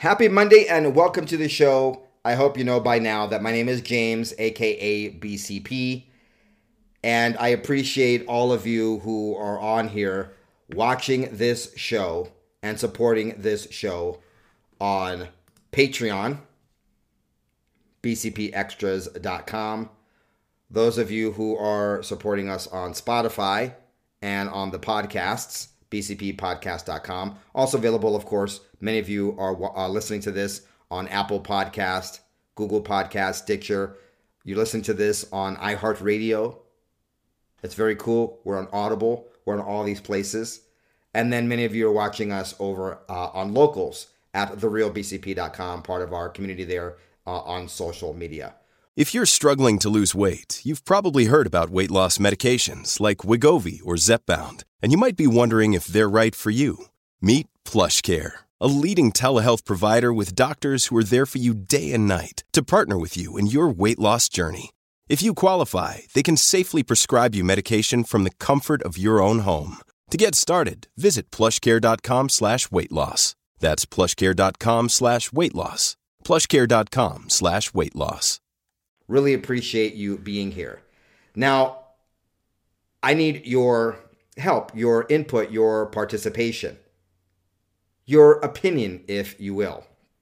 Happy Monday and welcome to the show. I hope you know by now that my name is James, aka BCP, and I appreciate all of you who are on here watching this show and supporting this show on Patreon, bcpextras.com. Those of you who are supporting us on Spotify and on the podcasts, bcppodcast.com. Also available, of course, many of you are listening to this on Apple Podcast, Google Podcast, Stitcher. You're listening to this on iHeartRadio. It's very cool. We're on Audible. We're on all these places. And then many of you are watching us over on Locals at therealbcp.com, part of our community there on social media. If you're struggling to lose weight, you've probably heard about weight loss medications like Wegovy or Zepbound, and you might be wondering if they're right for you. Meet PlushCare, a leading telehealth provider with doctors who are there for you day and night to partner with you in your weight loss journey. If you qualify, they can safely prescribe you medication from the comfort of your own home. To get started, visit plushcare.com/weight loss. That's plushcare.com/weight loss. plushcare.com/weight loss. Really appreciate you being here. Now, I need your help, your input, your participation, your opinion, if you will.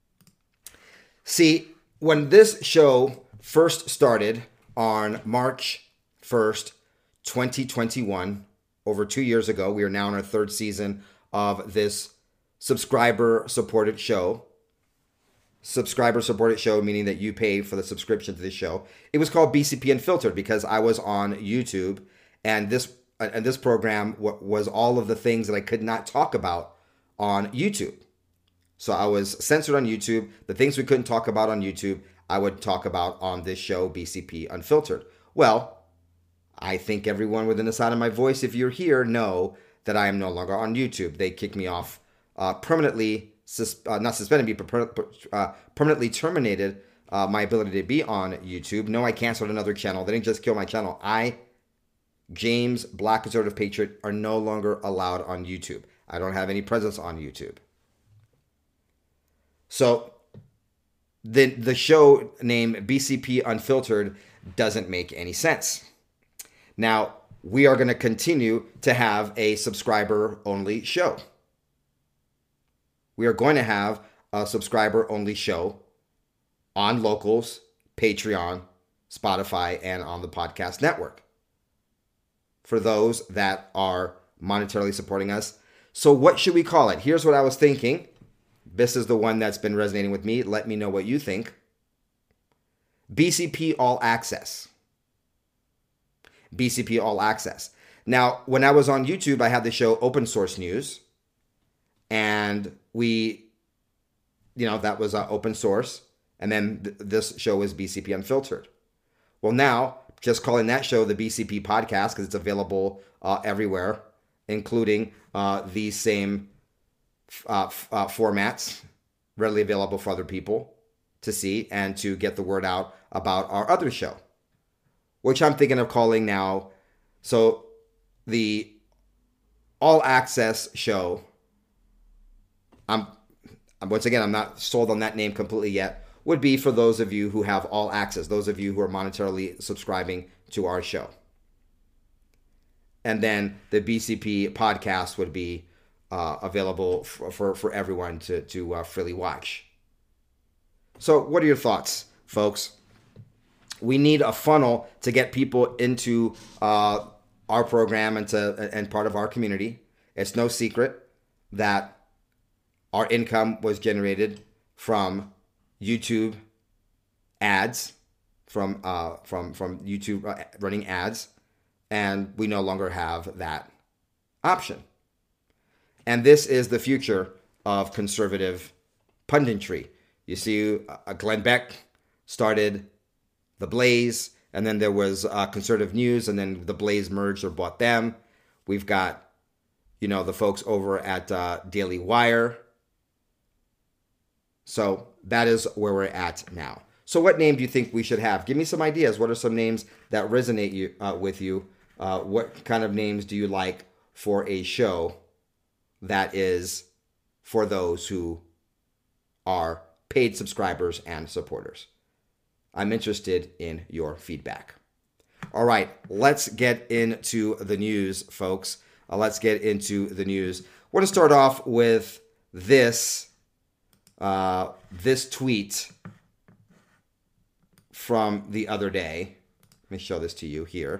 See, when this show first started on March 1st, 2021, over 2 years ago, we are now in our third season of this subscriber-supported show. Subscriber-supported show, meaning that you pay for the subscription to this show. It was called BCP Unfiltered because I was on YouTube, and this program was all of the things that I could not talk about on YouTube. So I was censored on YouTube. The things we couldn't talk about on YouTube, I would talk about on this show, BCP Unfiltered. Well, I think everyone within the sound of my voice, if you're here, know that I am no longer on YouTube. They kicked me off permanently. Not suspended me, but permanently terminated my ability to be on YouTube. No, I canceled another channel. They didn't just kill my channel. James, Black Conservative Patriot, are no longer allowed on YouTube. I don't have any presence on YouTube. So the show name BCP Unfiltered doesn't make any sense. Now, we are going to continue to have a subscriber-only show. We are going to have a subscriber-only show on Locals, Patreon, Spotify, and on the podcast network for those that are monetarily supporting us. So what should we call it? Here's what I was thinking. This is the one that's been resonating with me. Let me know what you think. BCP All Access. BCP All Access. Now, when I was on YouTube, I had the show Open Source News. And that was open source. And then this show is BCP Unfiltered. Well, now, just calling that show the BCP Podcast because it's available everywhere, including these same formats, readily available for other people to see and to get the word out about our other show, which I'm thinking of calling now. So the All Access show, I'm not sold on that name completely yet, would be for those of you who have all access, those of you who are monetarily subscribing to our show. And then the BCP podcast would be available for everyone to freely watch. So what are your thoughts, folks? We need a funnel to get people into our program and part of our community. It's no secret that our income was generated from YouTube ads, from YouTube running ads, and we no longer have that option. And this is the future of conservative punditry. You see, Glenn Beck started The Blaze, and then there was Conservative News, and then The Blaze merged or bought them. We've got, the folks over at Daily Wire. So that is where we're at now. So what name do you think we should have? Give me some ideas. What are some names that resonate with you? What kind of names do you like for a show that is for those who our paid subscribers and supporters. I'm interested in your feedback. All right, let's get into the news, folks. Let's get into the news. We're going to start off with this tweet from the other day. Let me show this to you here.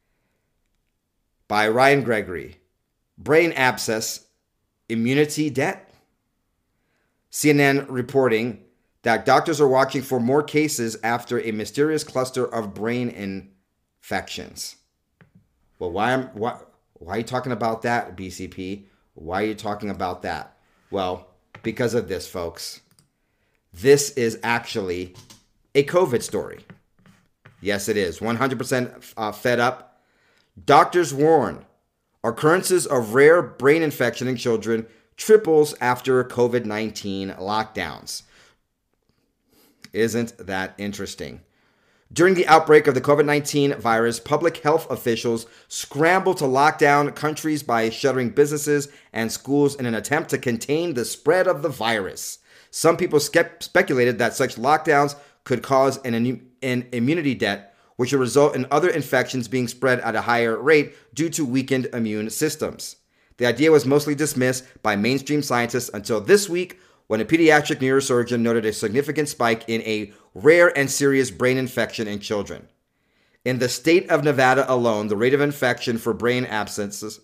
By Ryan Gregory. Brain abscess, immunity debt? CNN reporting that doctors are watching for more cases after a mysterious cluster of brain infections. Well, why are you talking about that, BCP? Why are you talking about that? Well, because of this, folks. This is actually a COVID story. Yes, it is. 100% fed up. Doctors warn occurrences of rare brain infection in children triples after COVID-19 lockdowns. Isn't that interesting? During the outbreak of the COVID-19 virus, public health officials scrambled to lock down countries by shuttering businesses and schools in an attempt to contain the spread of the virus. Some people speculated that such lockdowns could cause an immunity debt, which would result in other infections being spread at a higher rate due to weakened immune systems. The idea was mostly dismissed by mainstream scientists until this week, when a pediatric neurosurgeon noted a significant spike in a rare and serious brain infection in children. In the state of Nevada alone, the rate of infection for brain abscesses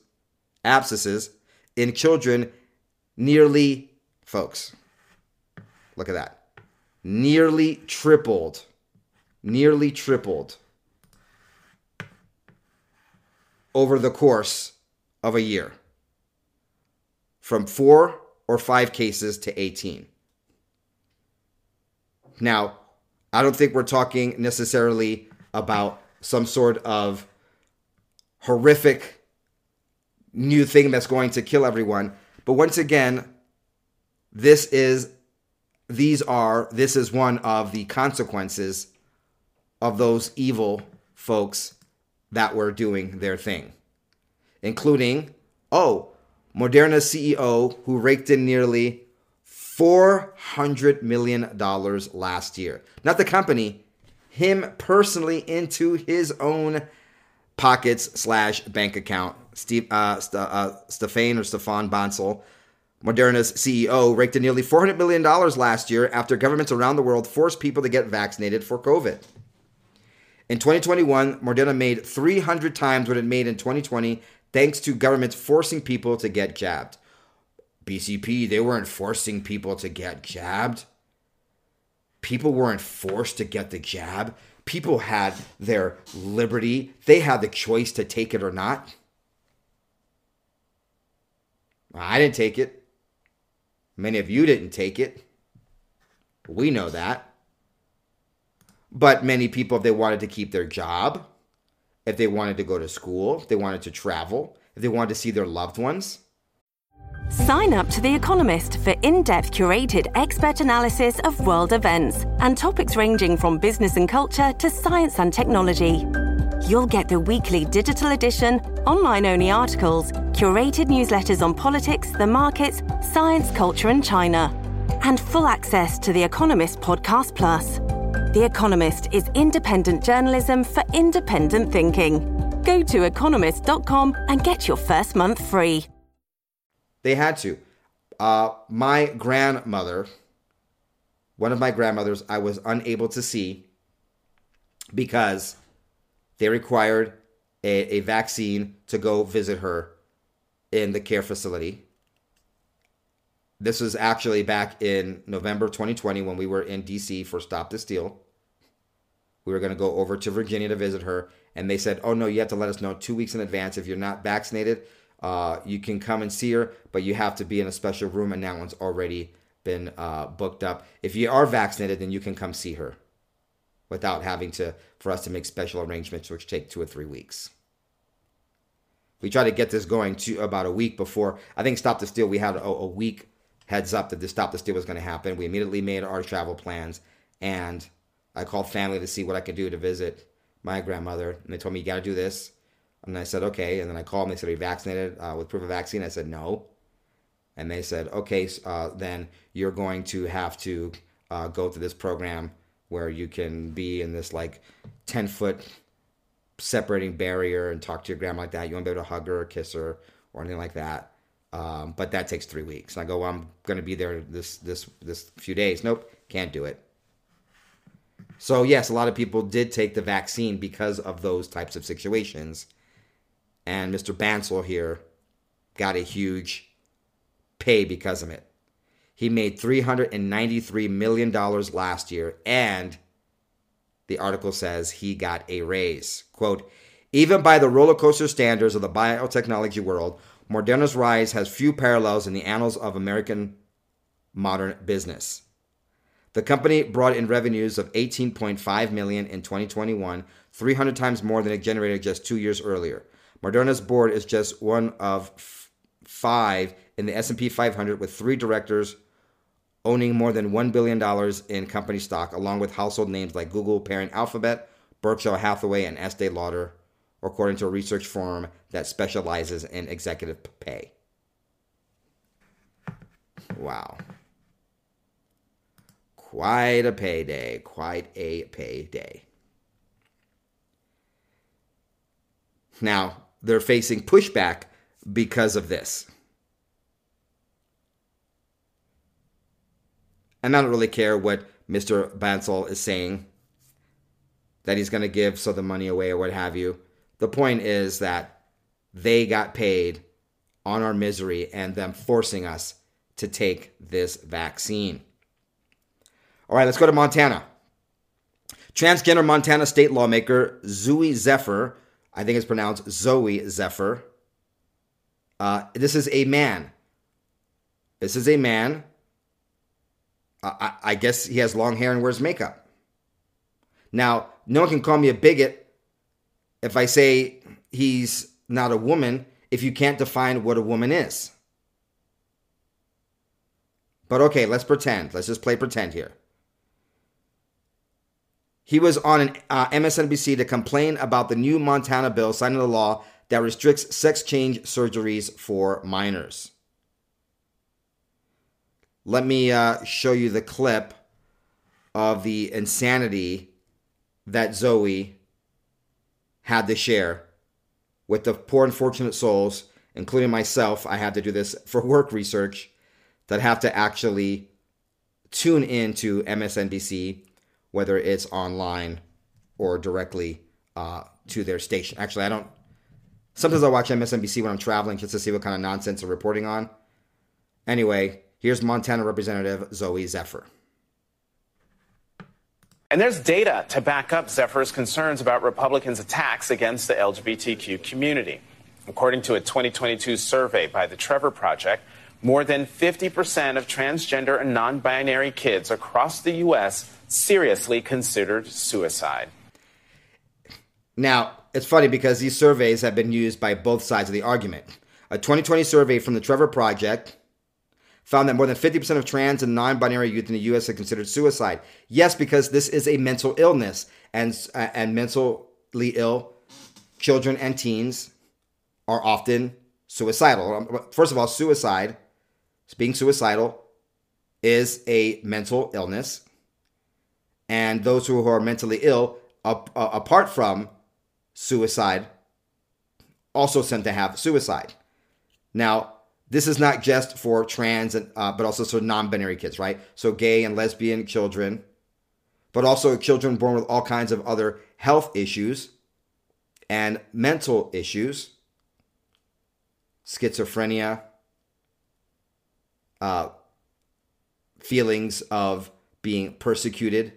in children nearly, folks, look at that, nearly tripled over the course of a year, from 4 or 5 cases to 18. Now, I don't think we're talking necessarily about some sort of horrific new thing that's going to kill everyone. But once again, this is one of the consequences of those evil folks that were doing their thing, including, Moderna's CEO, who raked in nearly $400 million last year. Not the company, him personally into his own pockets / bank account. Stefan Bancel, Moderna's CEO, raked in nearly $400 million last year after governments around the world forced people to get vaccinated for COVID. In 2021, Moderna made 300 times what it made in 2020 thanks to governments forcing people to get jabbed. BCP, they weren't forcing people to get jabbed. People weren't forced to get the jab. People had their liberty. They had the choice to take it or not. I didn't take it. Many of you didn't take it. We know that. But many people, if they wanted to keep their job, if they wanted to go to school, if they wanted to travel, if they wanted to see their loved ones. Sign up to The Economist for in-depth curated expert analysis of world events and topics ranging from business and culture to science and technology. You'll get the weekly digital edition, online-only articles, curated newsletters on politics, the markets, science, culture and China, and full access to The Economist Podcast Plus. The Economist is independent journalism for independent thinking. Go to economist.com and get your first month free. They had to. My grandmother, one of my grandmothers, I was unable to see because they required a vaccine to go visit her in the care facility. This was actually back in November 2020 when we were in D.C. for Stop the Steal. We were going to go over to Virginia to visit her, and they said, oh, no, you have to let us know 2 weeks in advance. If you're not vaccinated, you can come and see her, but you have to be in a special room, and that one's already been booked up. If you are vaccinated, then you can come see her without having for us to make special arrangements, which take 2 or 3 weeks. We tried to get this going to about a week before. I think Stop the Steal, we had a week heads up that the Stop the Steal was going to happen. We immediately made our travel plans, and I called family to see what I could do to visit my grandmother, and they told me, you got to do this. And I said, okay. And then I called them. They said, are you vaccinated with proof of vaccine? I said, no. And they said, okay, then you're going to have to go through this program where you can be in this like 10-foot separating barrier and talk to your grandma like that. You won't be able to hug her or kiss her or anything like that. But that takes 3 weeks. And I go, well, I'm going to be there this few days. Nope, can't do it. So yes, a lot of people did take the vaccine because of those types of situations. And Mr. Bancel here got a huge pay because of it. He made $393 million last year, and the article says he got a raise. Quote, even by the roller coaster standards of the biotechnology world, Moderna's rise has few parallels in the annals of American modern business. The company brought in revenues of $18.5 million in 2021, 300 times more than it generated just 2 years earlier. Moderna's board is just one of 5 in the S&P 500, with 3 directors owning more than $1 billion in company stock, along with household names like Google, parent Alphabet, Berkshire Hathaway, and Estee Lauder, according to a research firm that specializes in executive pay. Wow. Quite a payday. Quite a payday. Now, they're facing pushback because of this. And I don't really care what Mr. Bancel is saying, that he's going to give some of the money away or what have you. The point is that they got paid on our misery and them forcing us to take this vaccine. All right, let's go to Montana. Transgender Montana state lawmaker Zooey Zephyr, I think it's pronounced Zoe Zephyr. This is a man. This is a man. I guess he has long hair and wears makeup. Now, no one can call me a bigot if I say he's not a woman if you can't define what a woman is. But okay, let's pretend. Let's just play pretend here. He was on an MSNBC to complain about the new Montana bill signing the law that restricts sex change surgeries for minors. Let me show you the clip of the insanity that Zoe had to share with the poor unfortunate souls, including myself. I had to do this for work research, that have to actually tune into MSNBC, whether it's online or directly to their station. Actually, I don't. Sometimes I watch MSNBC when I'm traveling just to see what kind of nonsense they're reporting on. Anyway, here's Montana Representative Zoe Zephyr. And there's data to back up Zephyr's concerns about Republicans' attacks against the LGBTQ community. According to a 2022 survey by the Trevor Project, more than 50% of transgender and non-binary kids across the U.S. seriously considered suicide. Now, it's funny because these surveys have been used by both sides of the argument. A 2020 survey from the Trevor Project found that more than 50% of trans and non-binary youth in the U.S. have considered suicide. Yes, because this is a mental illness, and mentally ill children and teens are often suicidal. First of all, being suicidal is a mental illness, and those who are mentally ill, apart from suicide, also tend to have suicide. Now, this is not just for trans, but also for non-binary kids, right? So gay and lesbian children, but also children born with all kinds of other health issues and mental issues, schizophrenia, feelings of being persecuted.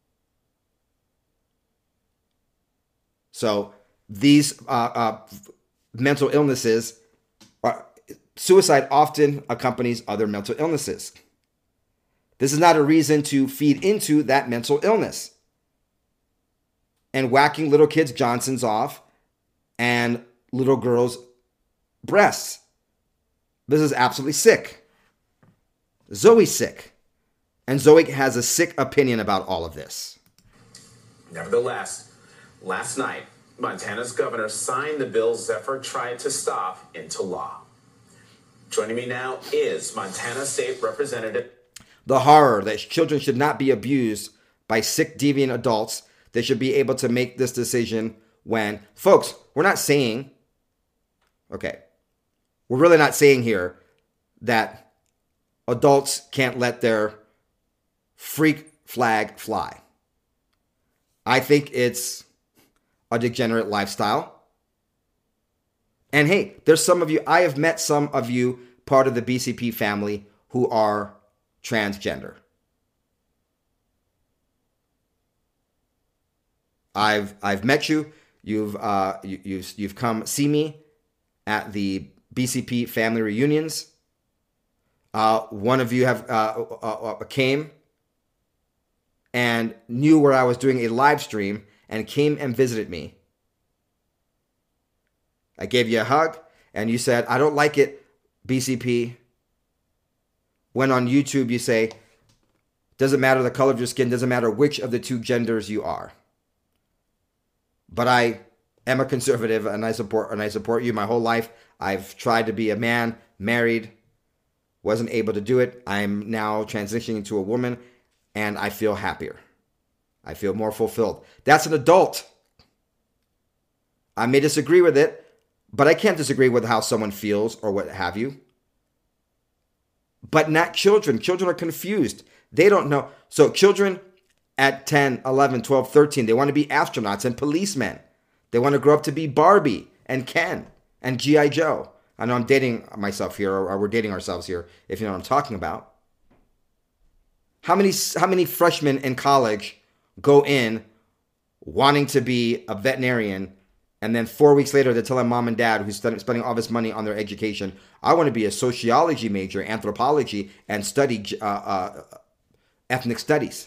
So these mental illnesses suicide often accompanies other mental illnesses. This is not a reason to feed into that mental illness. And whacking little kids' Johnsons off and little girls' breasts. This is absolutely sick. Zoe's sick. And Zoe has a sick opinion about all of this. Nevertheless, last night, Montana's governor signed the bill Zephyr tried to stop into law. Joining me now is Montana State Representative. The horror that children should not be abused by sick, deviant adults. They should be able to make this decision when, folks, we're not saying, okay, we're really not saying here that adults can't let their freak flag fly. I think it's a degenerate lifestyle. And hey, there's some of you, I have met some of you part of the BCP family who are transgender. I've met you. You've come see me at the BCP family reunions. One of you have came and knew where I was doing a live stream and came and visited me. I gave you a hug, and you said, I don't like it, BCP. When on YouTube you say, doesn't matter the color of your skin, doesn't matter which of the two genders you are. But I am a conservative, and I support you my whole life. I've tried to be a man, married, wasn't able to do it. I'm now transitioning into a woman, and I feel happier. I feel more fulfilled. That's an adult. I may disagree with it, but I can't disagree with how someone feels or what have you. But not children. Children are confused. They don't know. So children at 10, 11, 12, 13, they want to be astronauts and policemen. They want to grow up to be Barbie and Ken and G.I. Joe. I know I'm dating myself here, or we're dating ourselves here, if you know what I'm talking about. How many freshmen in college go in wanting to be a veterinarian, and then 4 weeks later, they're telling mom and dad, who's spending all this money on their education, I want to be a sociology major, anthropology, and study ethnic studies.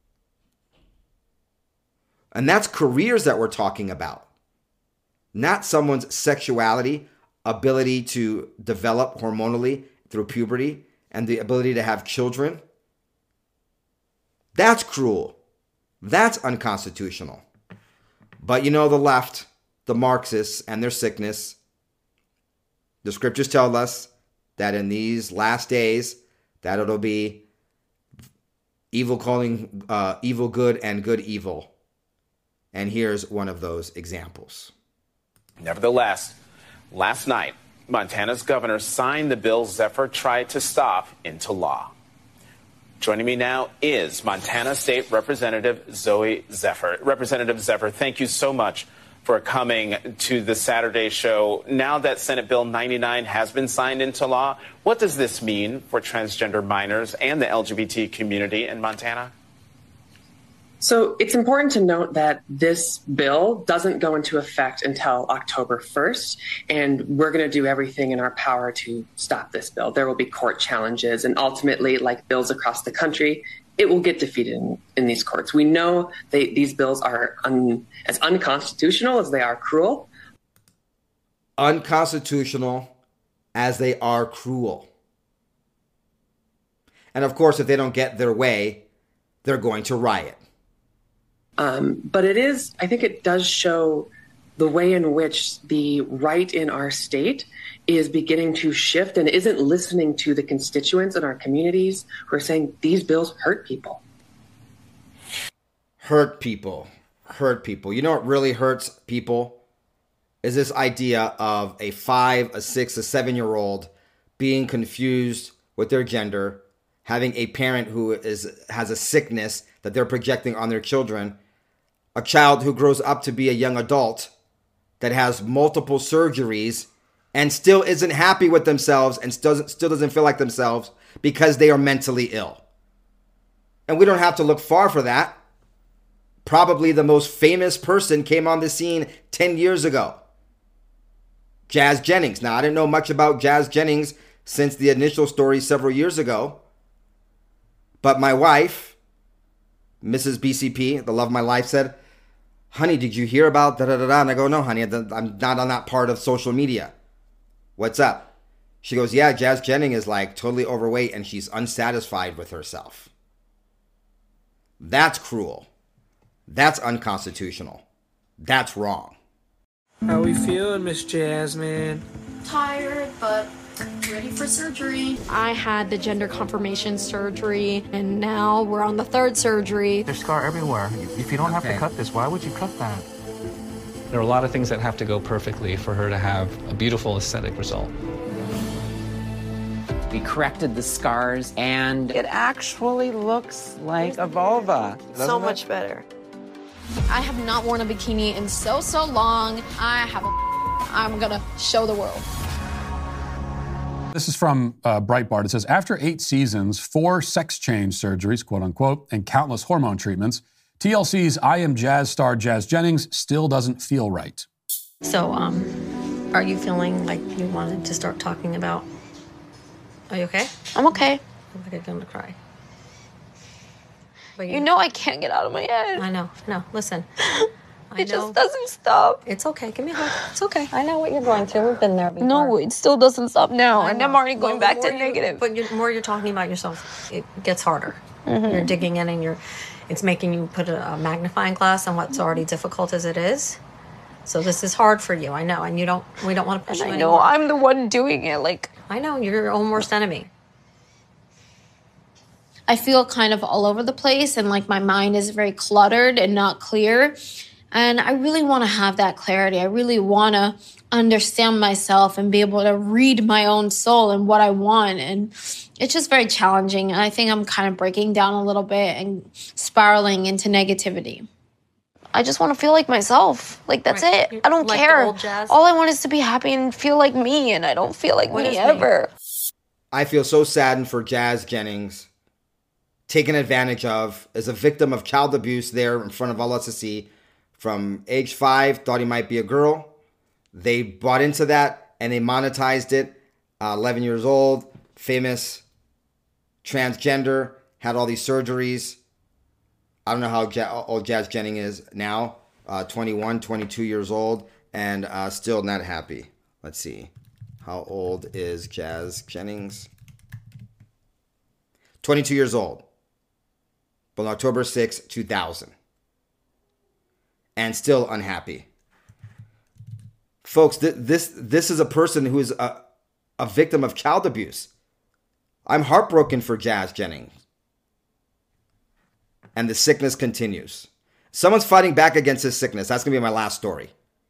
And that's careers that we're talking about. Not someone's sexuality, ability to develop hormonally through puberty, and the ability to have children. That's cruel. That's unconstitutional. But you know, the left, the Marxists and their sickness, the scriptures tell us that in these last days, that it'll be evil calling evil good and good evil. And here's one of those examples. Nevertheless, last night, Montana's governor signed the bill Zephyr tried to stop into law. Joining me now is Montana State Representative Zooey Zephyr. Representative Zephyr, thank you so much for coming to the Saturday show. Now that Senate Bill 99 has been signed into law, what does this mean for transgender minors and the LGBT community in Montana? So it's important to note that this bill doesn't go into effect until October 1st, and we're going to do everything in our power to stop this bill. There will be court challenges, and ultimately, like bills across the country, it will get defeated in these courts. We know these bills are as unconstitutional as they are cruel. Unconstitutional as they are cruel. And of course, if they don't get their way, they're going to riot. But I think it does show the way in which the right in our state is beginning to shift and isn't listening to the constituents in our communities who are saying these bills hurt people. Hurt people. You know what really hurts people is this idea of a 5, a 6, a 7-year-old being confused with their gender, having a parent who has a sickness that they're projecting on their children, a child who grows up to be a young adult that has multiple surgeries and still isn't happy with themselves and still doesn't feel like themselves because they are mentally ill. And we don't have to look far for that. Probably the most famous person came on the scene 10 years ago. Jazz Jennings. Now, I didn't know much about Jazz Jennings since the initial story several years ago. But my wife, Mrs. BCP, the love of my life, said, honey, did you hear about da-da-da-da? And I go, no, honey, I'm not on that part of social media. What's up? She goes, yeah, Jazz Jennings is like totally overweight and she's unsatisfied with herself. That's cruel. That's unconstitutional. That's wrong. How we feeling, Miss Jasmine? Tired, but Ready for surgery. I had the gender confirmation surgery, and now we're on the third surgery. There's scar everywhere. If you don't have to cut this, why would you cut that? There are a lot of things that have to go perfectly for her to have a beautiful aesthetic result. We corrected the scars, and it actually looks like a vulva. So much better. I have not worn a bikini in so long. I'm gonna show the world. This is from Breitbart. It says, after 8 seasons, 4 sex change surgeries, quote unquote, and countless hormone treatments, TLC's I Am Jazz star Jazz Jennings still doesn't feel right. So, are you feeling like you wanted to start talking about... Are you okay? I'm okay. I'm like I'm gonna cry. But you know I can't get out of my head. I know. Listen. It just doesn't stop. It's okay. Give me a hug. It's okay. I know what you're going through. We've been there before. No, it still doesn't stop now. And I'm already going back to negative. But the more you're talking about yourself, it gets harder. Mm-hmm. You're digging in and it's making you put a magnifying glass on what's already difficult as it is. So this is hard for you. I know. And we don't want to push you anymore. I know. I'm the one doing it. I know. You're your own worst enemy. I feel kind of all over the place, and my mind is very cluttered and not clear. And I really want to have that clarity. I really want to understand myself and be able to read my own soul and what I want. And it's just very challenging. And I think I'm kind of breaking down a little bit and spiraling into negativity. I just want to feel like myself. That's right. It. I don't care. All I want is to be happy and feel like me, and I don't feel like me ever. I feel so saddened for Jazz Jennings, taken advantage of, as a victim of child abuse there in front of all us to see. From age 5, thought he might be a girl. They bought into that and they monetized it. 11 years old, famous, transgender, had all these surgeries. I don't know how old Jazz Jennings is now. 21, 22 years old, and still not happy. Let's see. How old is Jazz Jennings? 22 years old. Born October 6, 2000. And still unhappy. Folks, this is a person who is a victim of child abuse. I'm heartbroken for Jazz Jennings. And the sickness continues. Someone's fighting back against his sickness. That's going to be my last story.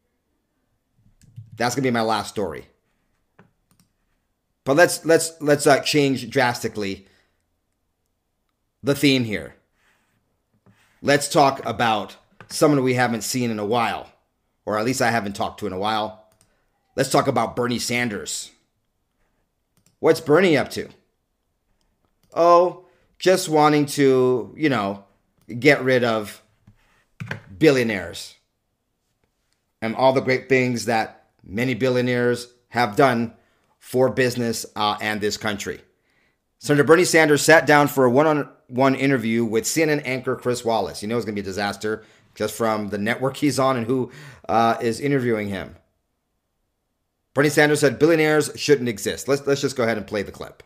But let's change drastically the theme here. Let's talk about someone we haven't seen in a while, or at least I haven't talked to in a while. Let's talk about Bernie Sanders. What's Bernie up to? Oh, just wanting to, get rid of billionaires and all the great things that many billionaires have done for business and this country. Senator Bernie Sanders sat down for a one-on-one interview with CNN anchor Chris Wallace. You know it's going to be a disaster just from the network he's on and who is interviewing him. Bernie Sanders said billionaires shouldn't exist. Let's just go ahead and play the clip.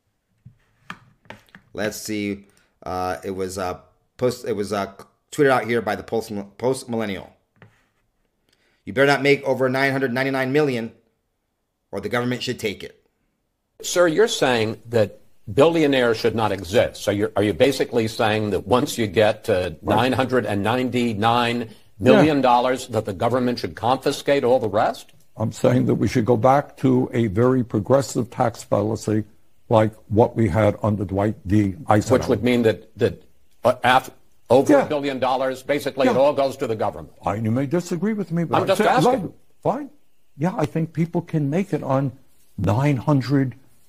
Let's see. It was tweeted out here by the Post Millennial. You better not make over $999 million, or the government should take it. Sir, you're saying that billionaires should not exist. So are you basically saying that once you get to $999 million, that the government should confiscate all the rest? I'm saying that we should go back to a very progressive tax policy like what we had under Dwight D. Eisenhower. Which would mean that over $1 billion, basically it all goes to the government. You may disagree with me, but I'm just asking. Fine. Yeah, I think people can make it on $99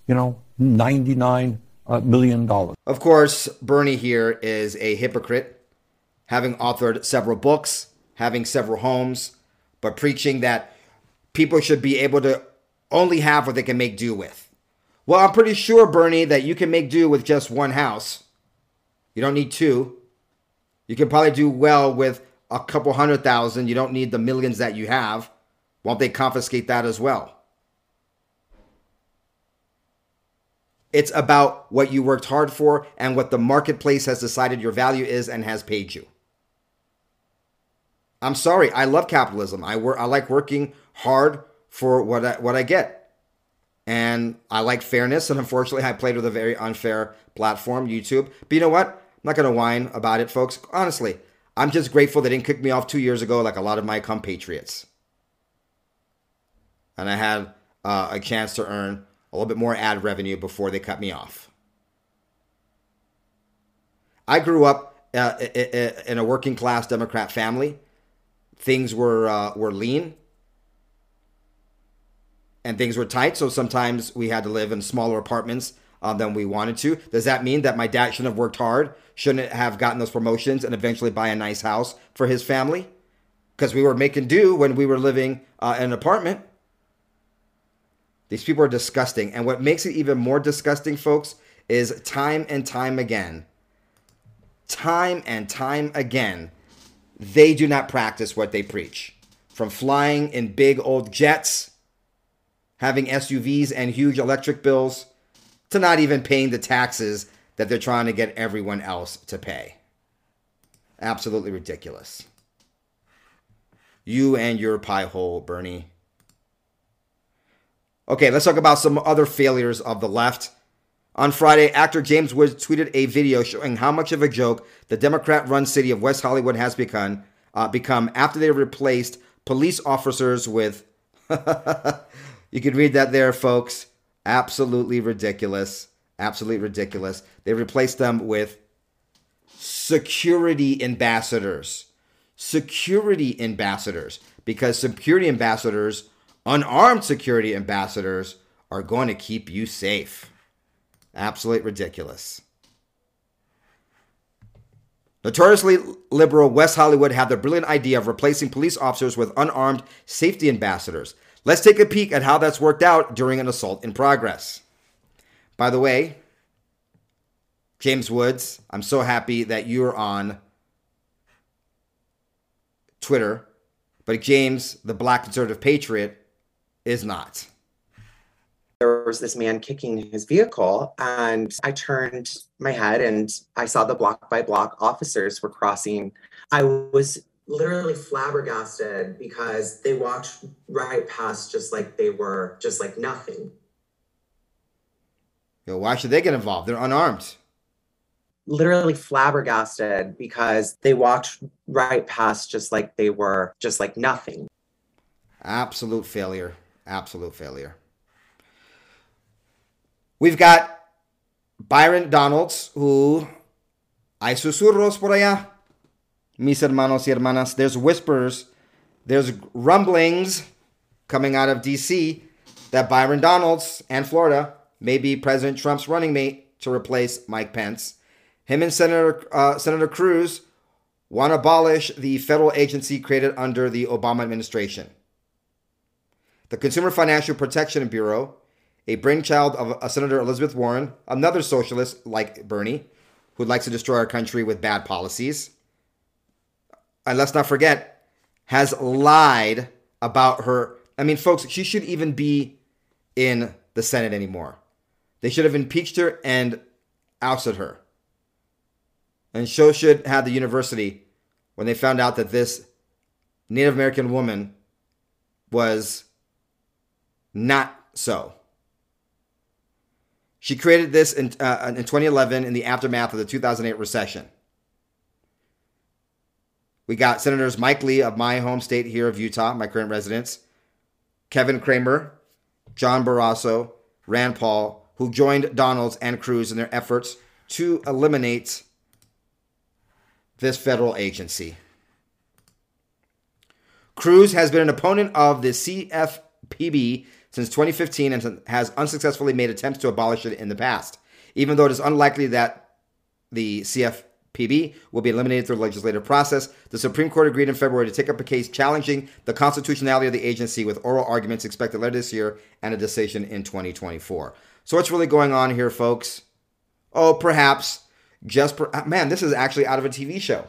million. Of course, Bernie here is a hypocrite, having authored several books, having several homes, but preaching that people should be able to only have what they can make do with. Well, I'm pretty sure, Bernie, that you can make do with just one house. You don't need 2. You can probably do well with a couple 100,000. You don't need the millions that you have. Won't they confiscate that as well? It's about what you worked hard for and what the marketplace has decided your value is and has paid you. I'm sorry. I love capitalism. I like working hard for what I get. And I like fairness, and unfortunately I played with a very unfair platform, YouTube. But you know what? I'm not going to whine about it, folks. Honestly, I'm just grateful they didn't kick me off 2 years ago like a lot of my compatriots. And I had a chance to earn a little bit more ad revenue before they cut me off. I grew up in a working class Democrat family. Things were lean. And things were tight, so sometimes we had to live in smaller apartments than we wanted to. Does that mean that my dad shouldn't have worked hard, shouldn't have gotten those promotions, and eventually buy a nice house for his family? Because we were making do when we were living in an apartment. These people are disgusting. And what makes it even more disgusting, folks, is time and time again, they do not practice what they preach. From flying in big old jets, having SUVs and huge electric bills, to not even paying the taxes that they're trying to get everyone else to pay. Absolutely ridiculous. You and your pie hole, Bernie. Okay, let's talk about some other failures of the left. On Friday, actor James Woods tweeted a video showing how much of a joke the Democrat-run city of West Hollywood has become after they replaced police officers with... You can read that there, folks. Absolutely ridiculous. Absolutely ridiculous. They replaced them with security ambassadors. Security ambassadors. Because security ambassadors, unarmed security ambassadors, are going to keep you safe. Absolutely ridiculous. Notoriously liberal West Hollywood had the brilliant idea of replacing police officers with unarmed safety ambassadors. Let's take a peek at how that's worked out during an assault in progress. By the way, James Woods, I'm so happy that you're on Twitter, but James, the Black conservative patriot, is not. There was this man kicking his vehicle, and I turned my head and I saw the block by block officers were crossing. I was literally flabbergasted because they walked right past just like they were just like nothing. Yo, why should they get involved? They're unarmed. Literally flabbergasted because they walked right past just like they were just like nothing. Absolute failure. Absolute failure. We've got Byron Donalds, who hay susurros por allá. Mis hermanos y hermanas, there's whispers, there's rumblings coming out of D.C. that Byron Donalds and Florida may be President Trump's running mate to replace Mike Pence. Him and Senator Cruz want to abolish the federal agency created under the Obama administration. The Consumer Financial Protection Bureau, a brainchild of Senator Elizabeth Warren, another socialist like Bernie, who likes to destroy our country with bad policies, and let's not forget, has lied about her. I mean, folks, she should even be in the Senate anymore. They should have impeached her and ousted her. And so should have the university when they found out that this Native American woman was not so. She created this in 2011 in the aftermath of the 2008 recession. We got Senators Mike Lee of my home state here of Utah, my current residence, Kevin Cramer, John Barrasso, Rand Paul, who joined Donalds and Cruz in their efforts to eliminate this federal agency. Cruz has been an opponent of the CFPB since 2015 and has unsuccessfully made attempts to abolish it in the past, even though it is unlikely that the CFPB will be eliminated through the legislative process. The Supreme Court agreed in February to take up a case challenging the constitutionality of the agency with oral arguments expected later this year and a decision in 2024. So what's really going on here, folks? Oh, perhaps, man, this is actually out of a TV show.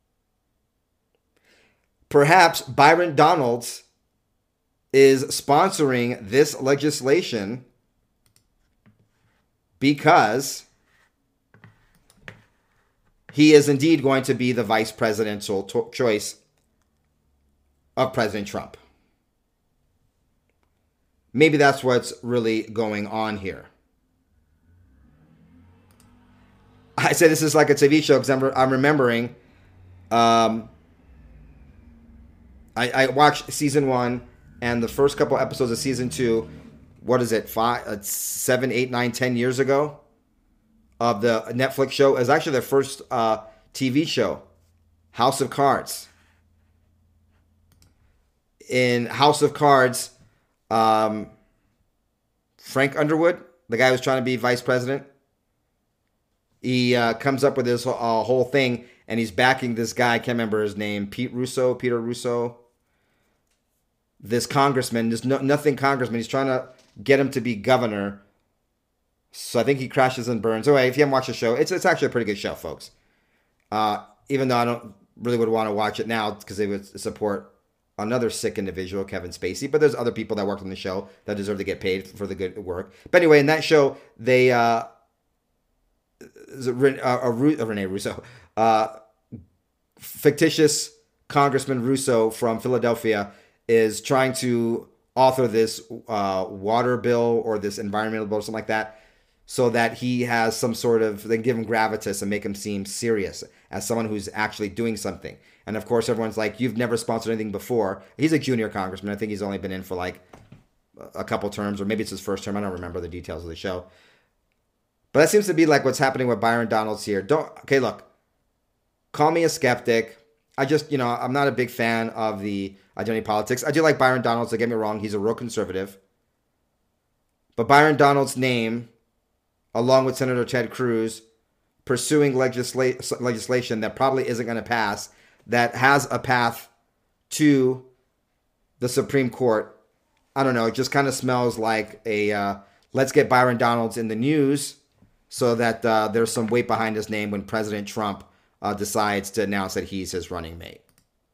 Perhaps Byron Donalds is sponsoring this legislation because he is indeed going to be the vice presidential choice of President Trump. Maybe that's what's really going on here. I say this is like a TV show because I'm remembering. I watched season 1 and the first couple episodes of season 2. What is it? 5, 7, 8, 9, 10 years ago of the Netflix show. It was actually their first TV show, House of Cards. In House of Cards, Frank Underwood, the guy who's trying to be vice president, he comes up with this whole thing, and he's backing this guy. I can't remember his name. Peter Russo. This congressman, this nothing congressman. He's trying to get him to be governor. So I think he crashes and burns. Anyway, if you haven't watched the show, it's actually a pretty good show, folks. Even though I don't really would want to watch it now because they would support another sick individual, Kevin Spacey. But there's other people that worked on the show that deserve to get paid for the good work. But anyway, in that show, they Rene Russo, fictitious Congressman Russo from Philadelphia, is trying to author this water bill or this environmental bill or something like that, so that he has some sort of, they give him gravitas and make him seem serious as someone who's actually doing something. And of course, everyone's like, you've never sponsored anything before. He's a junior congressman. I think he's only been in for like a couple terms, or maybe it's his first term. I don't remember the details of the show. But that seems to be like what's happening with Byron Donalds here. Okay, look, call me a skeptic. I'm not a big fan of the identity politics. I do like Byron Donalds, don't get me wrong. He's a real conservative. But Byron Donalds' name, along with Senator Ted Cruz, pursuing legislation that probably isn't going to pass, that has a path to the Supreme Court. I don't know. It just kind of smells like a let's get Byron Donalds in the news so that there's some weight behind his name when President Trump decides to announce that he's his running mate.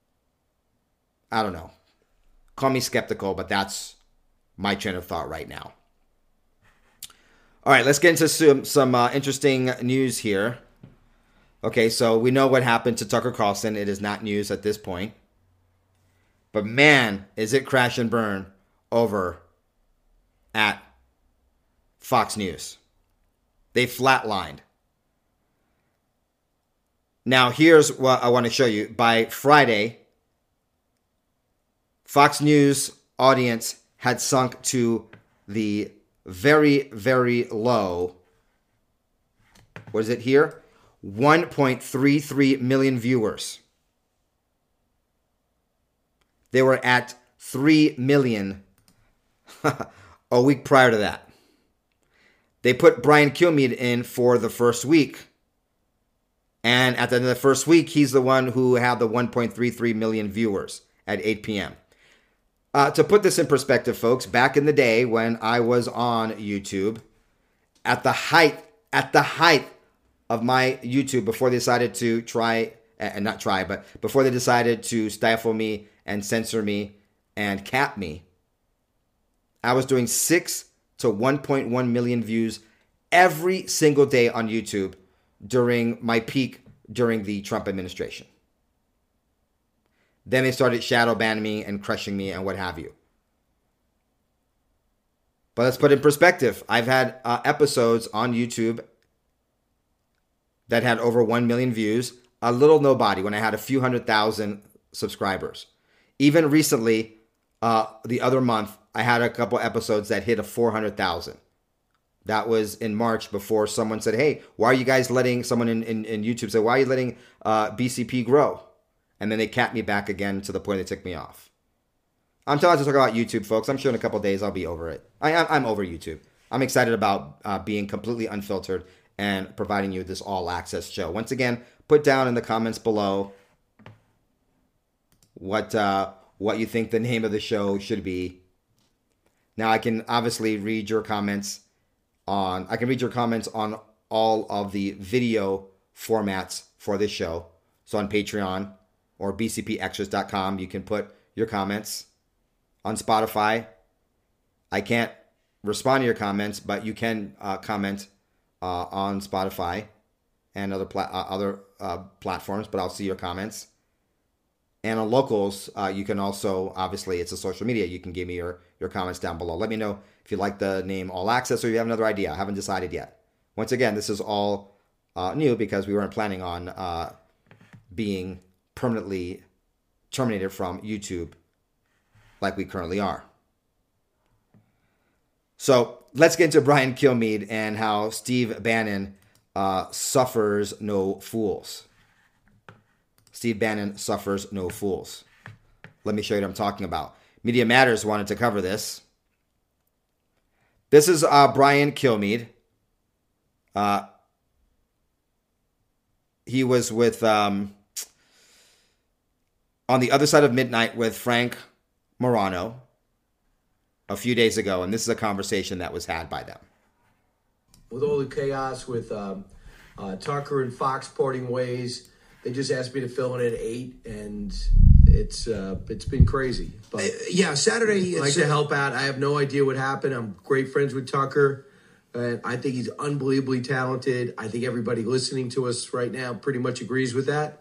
I don't know. Call me skeptical, but that's my train of thought right now. All right, let's get into some interesting news here. Okay, so we know what happened to Tucker Carlson. It is not news at this point. But man, is it crash and burn over at Fox News. They flatlined. Now, here's what I want to show you. By Friday, Fox News audience had sunk to the very, very low. What is it here? 1.33 million viewers. They were at 3 million a week prior to that. They put Brian Kilmeade in for the first week. And at the end of the first week, he's the one who had the 1.33 million viewers at 8 p.m. To put this in perspective, folks, back in the day when I was on YouTube, at the height of my YouTube, before they decided to before they decided to stifle me and censor me and cap me, I was doing 6 to 1.1 million views every single day on YouTube during my peak during the Trump administration. Then they started shadow banning me and crushing me and what have you. But let's put it in perspective. I've had episodes on YouTube that had over 1 million views. A little nobody when I had a few 100,000 subscribers. Even recently, the other month, I had a couple episodes that hit a 400,000. That was in March before someone said, hey, why are you guys letting someone in YouTube say, why are you letting BCP grow? And then they capped me back again to the point they took me off. I'm telling you to talk about YouTube, folks. I'm sure in a couple of days I'll be over it. I'm over YouTube. I'm excited about being completely unfiltered and providing you this all-access show. Once again, put down in the comments below what you think the name of the show should be. Now, I can obviously read your comments on all of the video formats for this show. So on Patreon or bcpextras.com, you can put your comments. On Spotify, I can't respond to your comments, but you can comment on Spotify and other platforms, but I'll see your comments. And on Locals, you can also, obviously, it's a social media. You can give me your comments down below. Let me know if you like the name All Access or you have another idea. I haven't decided yet. Once again, this is all new because we weren't planning on being permanently terminated from YouTube like we currently are. So let's get into Brian Kilmeade and how Steve Bannon suffers no fools. Steve Bannon suffers no fools. Let me show you what I'm talking about. Media Matters wanted to cover this. This is Brian Kilmeade. He was with On the Other Side of Midnight with Frank Morano a few days ago, and this is a conversation that was had by them. With all the chaos with Tucker and Fox parting ways, they just asked me to fill in at 8, and it's been crazy. But yeah, Saturday. I'd like to help out. I have no idea what happened. I'm great friends with Tucker. I think he's unbelievably talented. I think everybody listening to us right now pretty much agrees with that.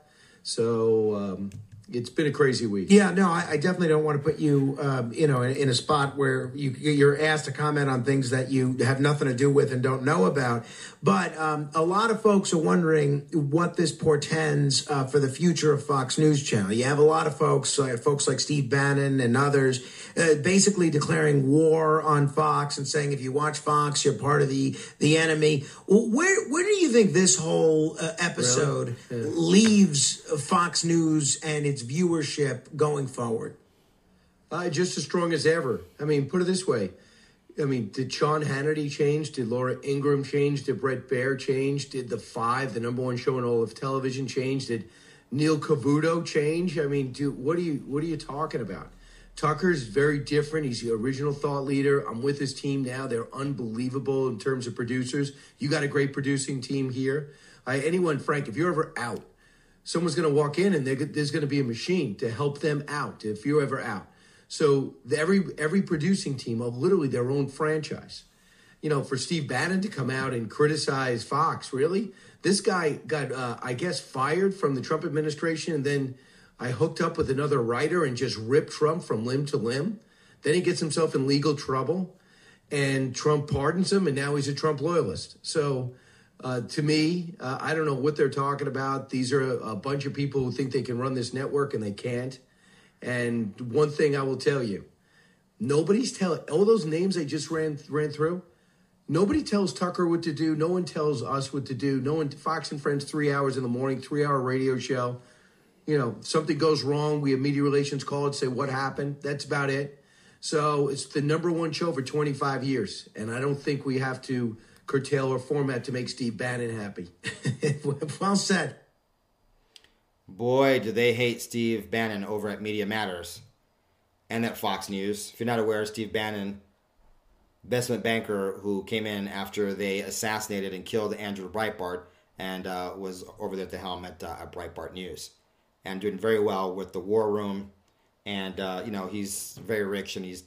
So it's been a crazy week. Yeah, no, I definitely don't want to put you, in a spot where you're asked to comment on things that you have nothing to do with and don't know about. But a lot of folks are wondering what this portends for the future of Fox News Channel. You have a lot of folks like Steve Bannon and others, basically declaring war on Fox and saying if you watch Fox, you're part of the enemy. Where do you think this whole episode leaves Fox News and its viewership going forward? Just as strong as ever. I mean, put it this way. I mean, did Sean Hannity change? Did Laura Ingraham change? Did Brett Baer change? Did The Five, the number one show in all of television, change? Did Neil Cavuto change? I mean, what are you talking about? Tucker's very different. He's the original thought leader. I'm with his team now. They're unbelievable in terms of producers. You got a great producing team here. Frank, if you're ever out, someone's going to walk in and there's going to be a machine to help them out if you're ever out. So every producing team of literally their own franchise. You know, for Steve Bannon to come out and criticize Fox, really? This guy got, I guess, fired from the Trump administration, and then I hooked up with another writer and just ripped Trump from limb to limb. Then he gets himself in legal trouble, and Trump pardons him, and now he's a Trump loyalist. So to me, I don't know what they're talking about. These are a bunch of people who think they can run this network, and they can't. And one thing I will tell you, nobody's telling, all those names I just ran through, nobody tells Tucker what to do. No one tells us what to do. No one, Fox and Friends, 3 hours in the morning, 3-hour radio show. You know, something goes wrong, we have media relations call and say what happened. That's about it. So it's the number one show for 25 years. And I don't think we have to curtail our format to make Steve Bannon happy. Well said. Boy, do they hate Steve Bannon over at Media Matters and at Fox News. If you're not aware, Steve Bannon, investment banker who came in after they assassinated and killed Andrew Breitbart and was over there at the helm at Breitbart News. And doing very well with the War Room. And, he's very rich, and he's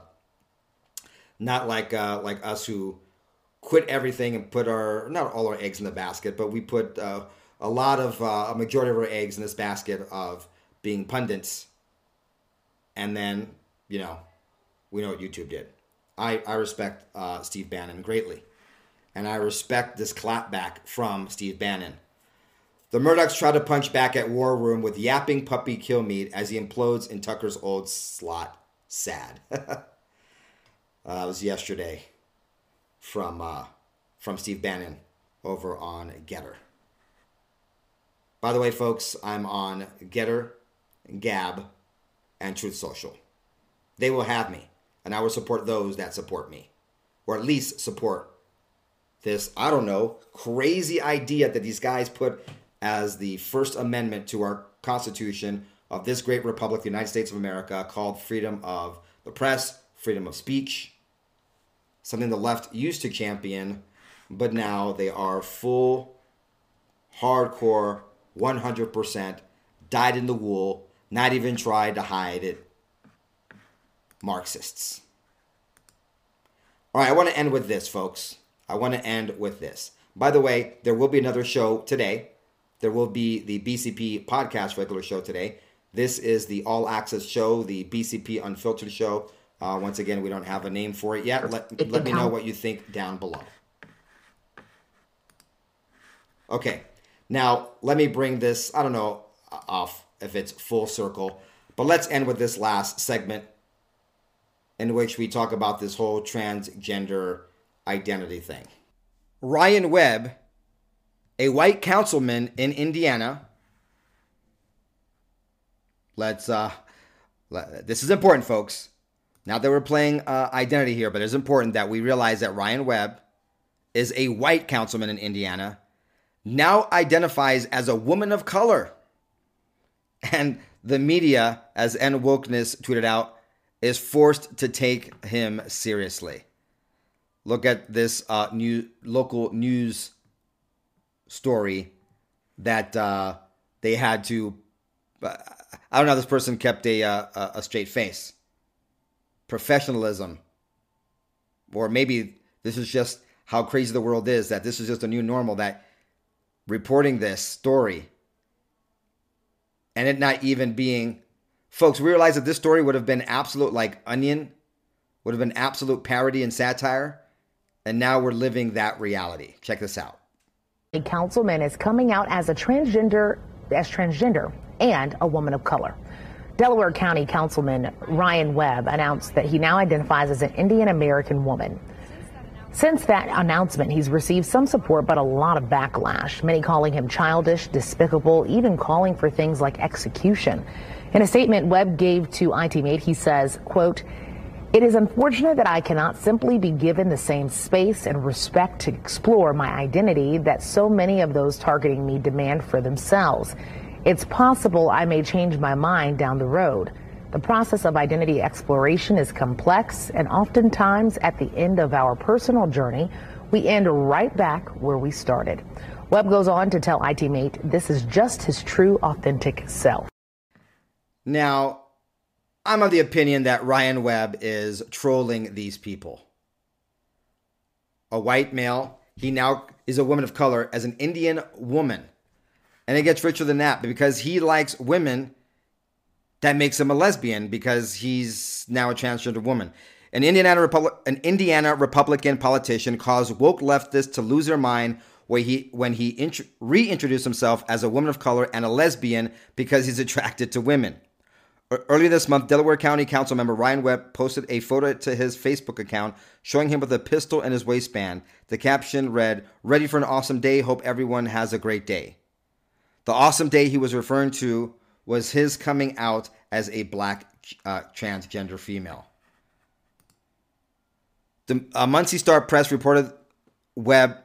not like us who quit everything and put not all our eggs in the basket, but we put a majority of our eggs in this basket of being pundits. And then, we know what YouTube did. I respect Steve Bannon greatly. And I respect this clapback from Steve Bannon. The Murdochs try to punch back at War Room with yapping puppy Kilmeade as he implodes in Tucker's old slot. Sad. That was yesterday from Steve Bannon over on Getter. By the way, folks, I'm on Getter, Gab, and Truth Social. They will have me, and I will support those that support me, or at least support this, I don't know, crazy idea that these guys put as the First Amendment to our Constitution of this great republic, the United States of America, called freedom of the press, freedom of speech, something the left used to champion, but now they are full, hardcore, 100%, dyed in the wool, not even tried to hide it, Marxists. All right, I want to end with this, folks. I want to end with this. By the way, there will be another show today. There will be the BCP podcast regular show today. This is the All Access show, the BCP Unfiltered show. Once again, we don't have a name for it yet. Let me know what you think down below. Okay, now let me bring this, I don't know off if it's full circle, but let's end with this last segment in which we talk about this whole transgender identity thing. Ryan Webb, a white councilman in Indiana. This is important, folks. Not that we're playing identity here, but it's important that we realize that Ryan Webb is a white councilman in Indiana, now identifies as a woman of color. And the media, as N Wokeness tweeted out, is forced to take him seriously. Look at this local news story that they had to... I don't know how this person kept a straight face. Professionalism. Or maybe this is just how crazy the world is, that this is just a new normal, that reporting this story and it not even being... Folks, we realize that this story would have been absolute, like Onion, would have been absolute parody and satire, and now we're living that reality. Check this out. A councilman is coming out as transgender and a woman of color. Delaware County Councilman Ryan Webb announced that he now identifies as an Indian American woman. Since that announcement, he's received some support, but a lot of backlash, many calling him childish, despicable, even calling for things like execution. In a statement Webb gave to ITMate, he says, quote, "It is unfortunate that I cannot simply be given the same space and respect to explore my identity that so many of those targeting me demand for themselves. It's possible I may change my mind down the road. The process of identity exploration is complex, and oftentimes at the end of our personal journey, we end right back where we started." Webb goes on to tell ITMate this is just his true, authentic self. Now, I'm of the opinion that Ryan Webb is trolling these people. A white male, he now is a woman of color as an Indian woman. And it gets richer than that, but because he likes women, that makes him a lesbian because he's now a transgender woman. An Indiana Republican politician caused woke leftists to lose their mind when he reintroduced himself as a woman of color and a lesbian because he's attracted to women. Earlier this month, Delaware County Council member Ryan Webb posted a photo to his Facebook account showing him with a pistol in his waistband. The caption read, "Ready for an awesome day. Hope everyone has a great day." The awesome day he was referring to was his coming out as a black transgender female. The Muncie Star Press reported Webb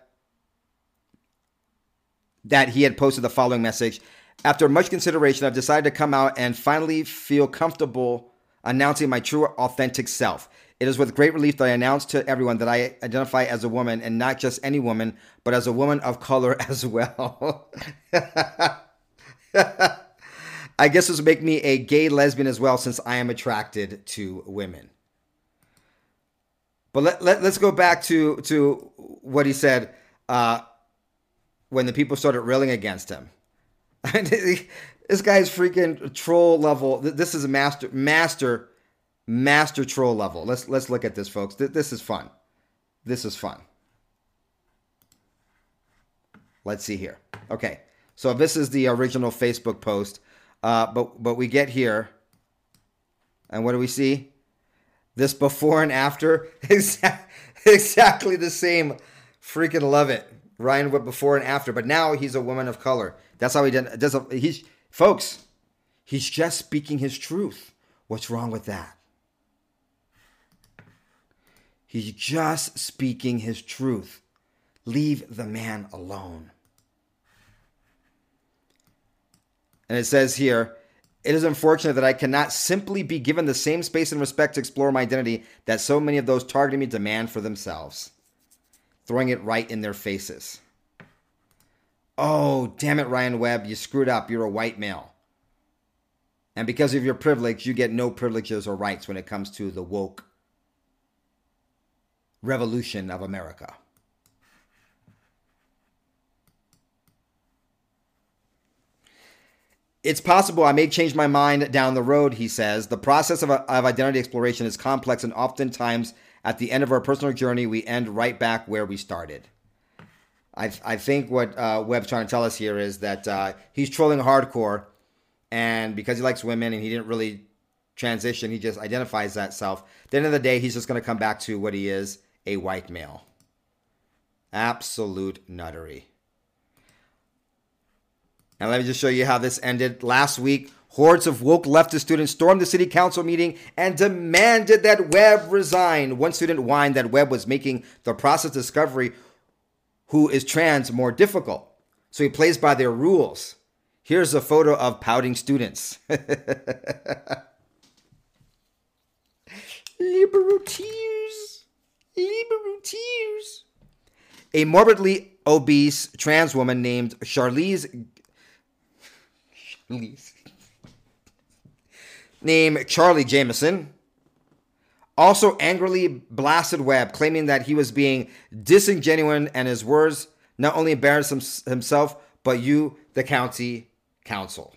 that he had posted the following message: "After much consideration, I've decided to come out and finally feel comfortable announcing my true, authentic self. It is with great relief that I announce to everyone that I identify as a woman, and not just any woman, but as a woman of color as well." I guess this would make me a gay lesbian as well, since I am attracted to women. But let's go back to what he said when the people started railing against him. This guy's freaking troll level. This is a master troll level. Let's look at this, folks. This is fun. This is fun. Let's see here. Okay, so this is the original Facebook post, but we get here, and what do we see? This before and after, exactly the same. Freaking love it. Ryan Webb before and after, but now he's a woman of color. That's how he does. Folks, he's just speaking his truth. What's wrong with that? He's just speaking his truth. Leave the man alone. And it says here, "It is unfortunate that I cannot simply be given the same space and respect to explore my identity that so many of those targeting me demand for themselves." Throwing it right in their faces. Oh, damn it, Ryan Webb, you screwed up. You're a white male. And because of your privilege, you get no privileges or rights when it comes to the woke revolution of America. It's possible I may change my mind down the road, he says. The process of identity exploration is complex, and oftentimes at the end of our personal journey, we end right back where we started. I think what Webb's trying to tell us here is that he's trolling hardcore, and because he likes women and he didn't really transition, he just identifies that self. At the end of the day, he's just going to come back to what he is, a white male. Absolute nuttery. And let me just show you how this ended. Last week, hordes of woke leftist students stormed the city council meeting and demanded that Webb resign. One student whined that Webb was making the process of discovery who is trans more difficult. So he plays by their rules. Here's a photo of pouting students. Liberal tears. Liberal tears. A morbidly obese trans woman named Charlize named Charlie Jameson also angrily blasted Webb, claiming that he was being disingenuous and his words not only embarrassed himself, but you, the county council.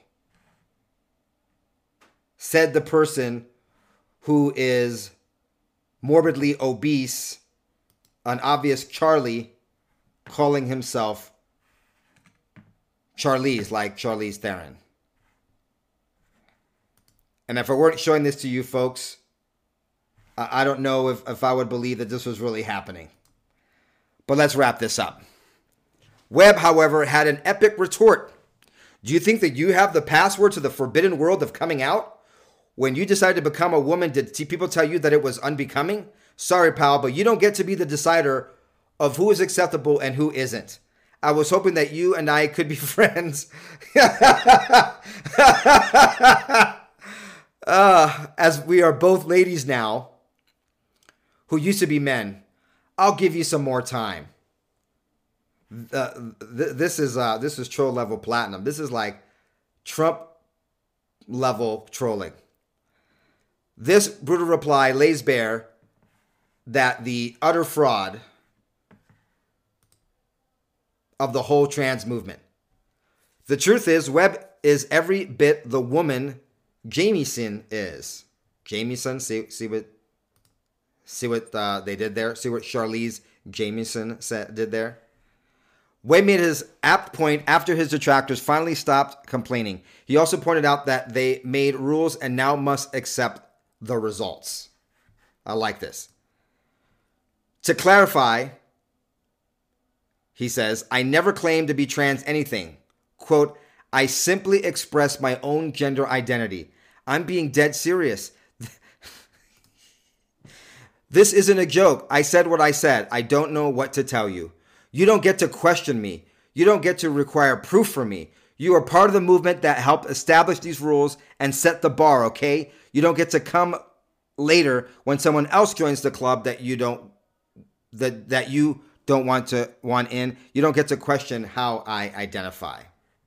Said the person who is morbidly obese, an obvious Charlie, calling himself Charlize, like Charlize Theron. And if I weren't showing this to you folks, I don't know if I would believe that this was really happening. But let's wrap this up. Webb, however, had an epic retort. Do you think that you have the password to the forbidden world of coming out? When you decided to become a woman, did people tell you that it was unbecoming? Sorry, pal, but you don't get to be the decider of who is acceptable and who isn't. I was hoping that you and I could be friends. As we are both ladies now who used to be men. I'll give you some more time. This is troll level platinum. This is like Trump level trolling. This brutal reply lays bare that the utter fraud of the whole trans movement. The truth is, Webb is every bit the woman Jamieson is. Jamieson, see what they did there? See what Charlize Jamieson did there? Webb made his apt point after his detractors finally stopped complaining. He also pointed out that they made rules and now must accept the results. I like this. To clarify, he says, I never claimed to be trans anything. Quote, I simply express my own gender identity. I'm being dead serious. This isn't a joke. I said what I said. I don't know what to tell you. You don't get to question me. You don't get to require proof from me. You are part of the movement that helped establish these rules and set the bar, okay? You don't get to come later when someone else joins the club that you don't want in. You don't get to question how I identify.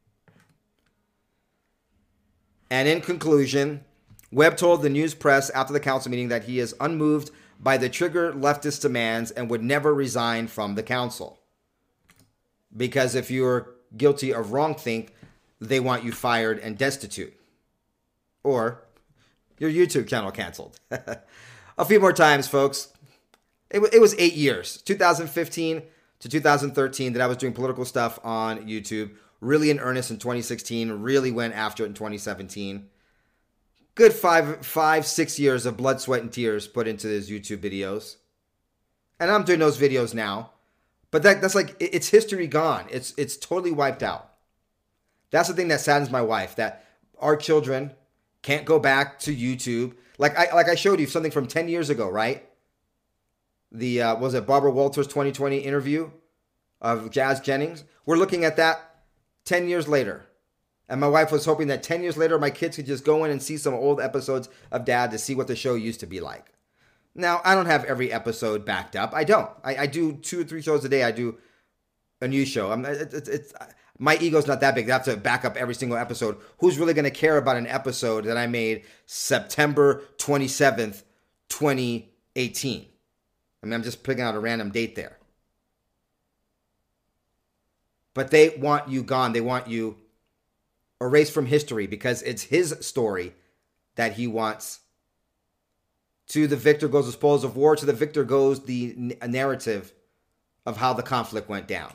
And in conclusion, Webb told the news press after the council meeting that he is unmoved by the trigger leftist demands and would never resign from the council. Because if you're guilty of wrongthink, they want you fired and destitute. Or your YouTube channel canceled. A few more times, folks. It was 8 years, 2015 to 2013, that I was doing political stuff on YouTube. Really in earnest in 2016. Really went after it in 2017. Good 5-6 years of blood, sweat, and tears put into those YouTube videos. And I'm doing those videos now. But that's like, it's history gone. It's totally wiped out. That's the thing that saddens my wife, that our children can't go back to YouTube. Like I showed you something from 10 years ago, right? The, was it Barbara Walters 2020 interview of Jazz Jennings? We're looking at that 10 years later. And my wife was hoping that 10 years later, my kids could just go in and see some old episodes of Dad to see what the show used to be like. Now, I don't have every episode backed up. I don't. I do 2 or 3 shows a day. I do a new show. My ego's not that big. I have to back up every single episode. Who's really going to care about an episode that I made September 27th, 2018? I mean, I'm just picking out a random date there. But they want you gone. They want you erased from history because it's his story that he wants. To the victor goes the spoils of war. To the victor goes the narrative of how the conflict went down.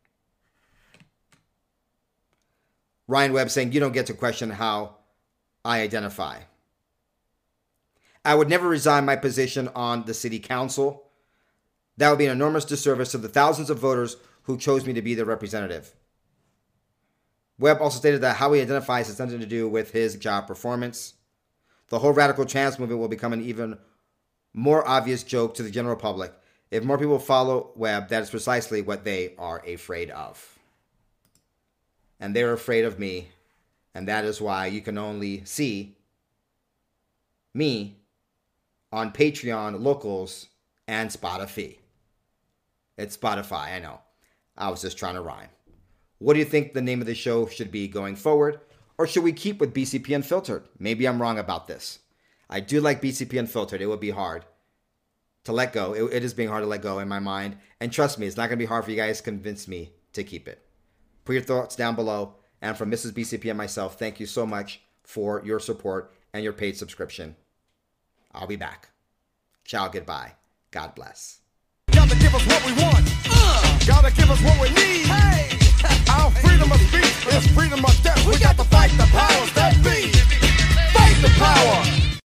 Ryan Webb saying, you don't get to question how I identify. I would never resign my position on the city council. That would be an enormous disservice to the thousands of voters who chose me to be their representative. Webb also stated that how he identifies has nothing to do with his job performance. The whole radical trans movement will become an even more obvious joke to the general public. If more people follow Webb, that is precisely what they are afraid of. And they're afraid of me, and that is why you can only see me on Patreon, Locals, and Spotify. It's Spotify, I know. I was just trying to rhyme. What do you think the name of the show should be going forward? Or should we keep with BCP Unfiltered? Maybe I'm wrong about this. I do like BCP Unfiltered. It would be hard to let go. It is being hard to let go in my mind. And trust me, it's not going to be hard for you guys to convince me to keep it. Put your thoughts down below. And from Mrs. BCP and myself, thank you so much for your support and your paid subscription. I'll be back. Ciao, goodbye. God bless. Gotta give us what we want. Gotta give us what we need.